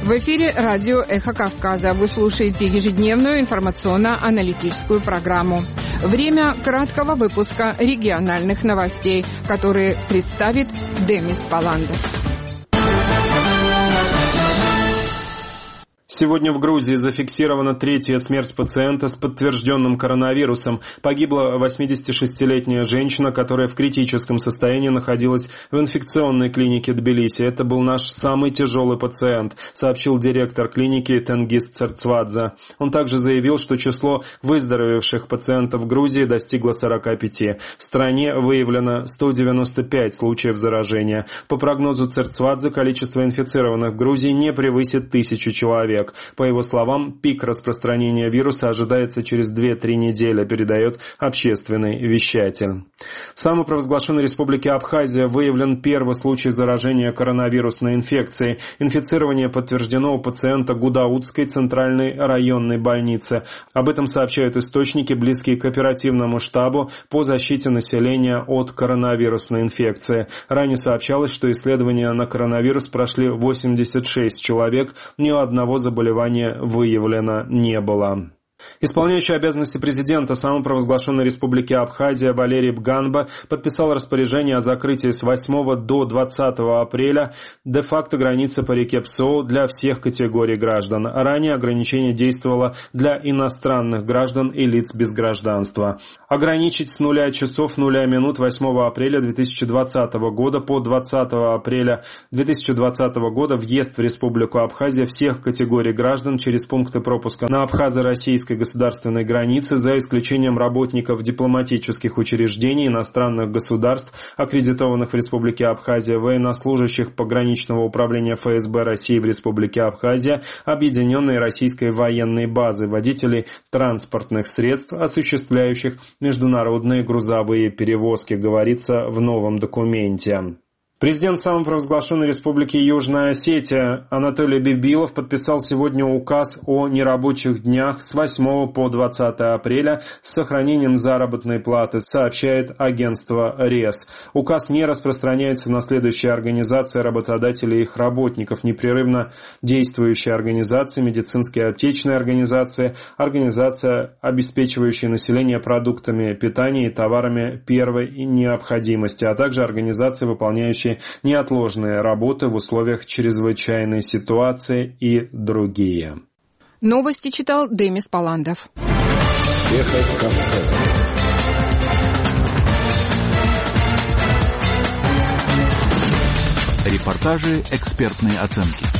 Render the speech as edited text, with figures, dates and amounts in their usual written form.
В эфире радио «Эхо Кавказа». Вы слушаете ежедневную информационно-аналитическую программу. Время краткого выпуска региональных новостей, которые представит Демис Паландов. Сегодня в Грузии зафиксирована третья смерть пациента с подтвержденным коронавирусом. Погибла 86-летняя женщина, которая в критическом состоянии находилась в инфекционной клинике Тбилиси. Это был наш самый тяжелый пациент, сообщил директор клиники Тенгиз Церцвадзе. Он также заявил, что число выздоровевших пациентов в Грузии достигло 45. В стране выявлено 195 случаев заражения. По прогнозу Церцвадзе, количество инфицированных в Грузии не превысит 1000 человек. По его словам, пик распространения вируса ожидается через 2-3 недели, передает общественный вещатель. В самопровозглашенной республике Абхазия выявлен первый случай заражения коронавирусной инфекцией. Инфицирование подтверждено у пациента Гудаутской центральной районной больницы. Об этом сообщают источники, близкие к оперативному штабу по защите населения от коронавирусной инфекции. Ранее сообщалось, что исследования на коронавирус прошли 86 человек, ни у одного заболевания выявлено не было. Исполняющий обязанности президента самопровозглашенной республики Абхазия Валерий Бганба подписал распоряжение о закрытии с 8 до 20 апреля де-факто границы по реке Псоу для всех категорий граждан. Ранее ограничение действовало для иностранных граждан и лиц без гражданства. Ограничить с 0 часов 0 минут 8 апреля 2020 года по 20 апреля 2020 года въезд в республику Абхазия всех категорий граждан через пункты пропуска на абхазо-российской государственной границы, за исключением работников дипломатических учреждений иностранных государств, аккредитованных в Республике Абхазия, военнослужащих пограничного управления ФСБ России в Республике Абхазия, Объединенной Российской военной базы, водителей транспортных средств, осуществляющих международные грузовые перевозки, говорится в новом документе. Президент самопровозглашенной республики Южная Осетия Анатолий Бибилов подписал сегодня указ о нерабочих днях с 8 по 20 апреля с сохранением заработной платы, сообщает агентство РЕС. Указ не распространяется на следующие организации работодателей и их работников: непрерывно действующие организации, медицинские и аптечные организации, организация, обеспечивающая население продуктами питания и товарами первой необходимости, а также организации, выполняющие неотложные работы в условиях чрезвычайной ситуации и другие. Новости читал Демис Паландов. Репортажи, экспертные оценки.